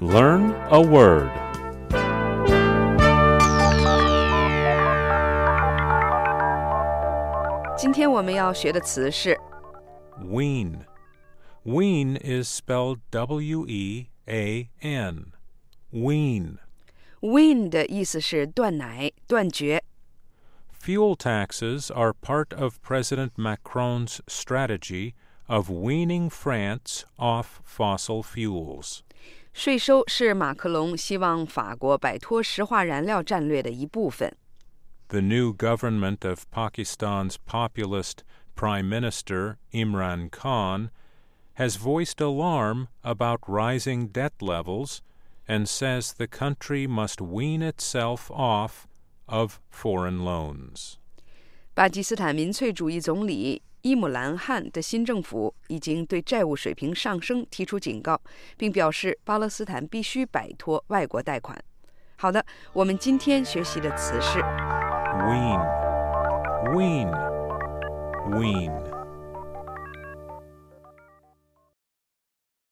Learn a word. 今天我们要学的词是 Wean. Wean is spelled W-E-A-N. Wean. wean 的意思是断奶、断绝。 Fuel taxes are part of President Macron's strategy of weaning France off fossil fuels. 税收是马克龙希望法国摆脱石化燃料战略的一部分。 The new government of Pakistan's populist Prime Minister Imran Khan has voiced alarm about rising debt levels and says the country must wean itself off of foreign loans. 巴基斯坦民粹主义总理伊姆兰汗的新政府已经对债务水平上升提出警告，并表示巴勒斯坦必须摆脱外国贷款。好的，我们今天学习的词是 Wean. Wean. Wean.